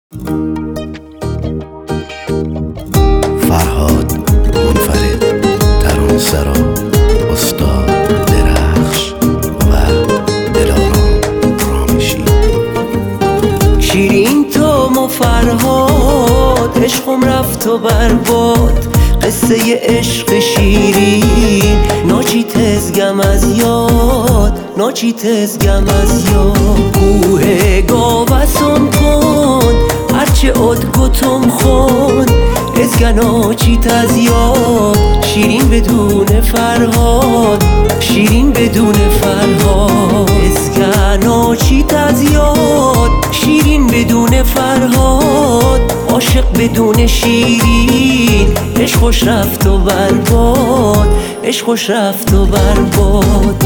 فرهاد منفرد، ترانه‌سرا استاد درخش و دلارام رامشی. شیرین تو فرهاد، عشقم رفت و برباد. قصه عشق شیرین ناچی تزگم از یاد، ناچی تزگم از یاد. کوه گاوسان کن هرچه اد گتم خون، ازگنا چی تز یاد. شیرین بدون فرهاد، شیرین بدون فرهاد. ازگنا چی تز یاد، شیرین بدون فرهاد. عاشق بدون شیرین، عشق خوش رفت و برباد، عشق خوش رفت و برباد.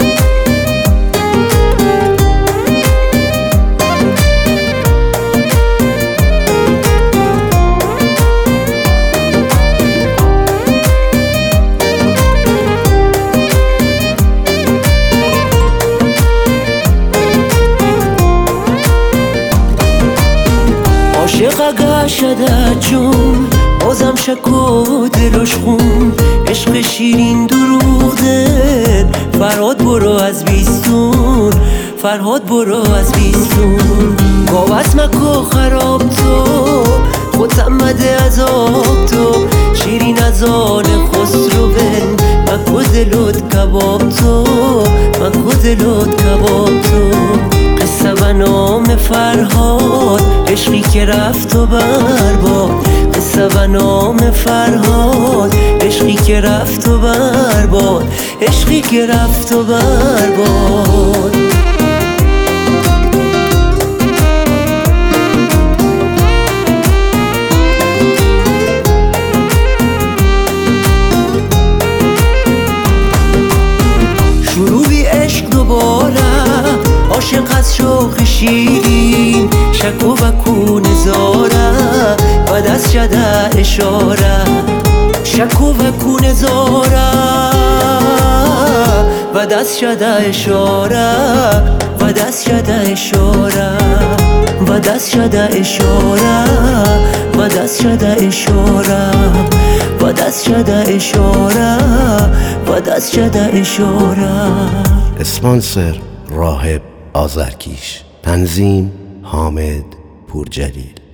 عاشق اگه شده جون بازم شک و دلش خون. عشق شیرین دروغ دل، فرهاد برو از بیستون، فرهاد برو از بیستون. گاوس مکو خراب تو، خودم مده از آب تو. شیرین از آن خسرو بن، مکو دلوت کباب تو، مکو دلوت کباب تو. قصه و نام فرهاد، عشقی که رفت و برباد. قصه و نام فرهاد، عشقی که رفت و برباد، عشقی که رفت و برباد. شروع بی عشق دوباره، عاشق از شوق شیرین. شک و وکو نزاره و دست شده اشاره، شک و وکو نزاره و دست شده اشاره، و دست شده اشاره، و دست شده اشاره، و دست شده اشاره، و دست شده اشاره، و دست شده اشاره. اسپانسر راهب آذرکیش، تنظیم حامد پورجلیل.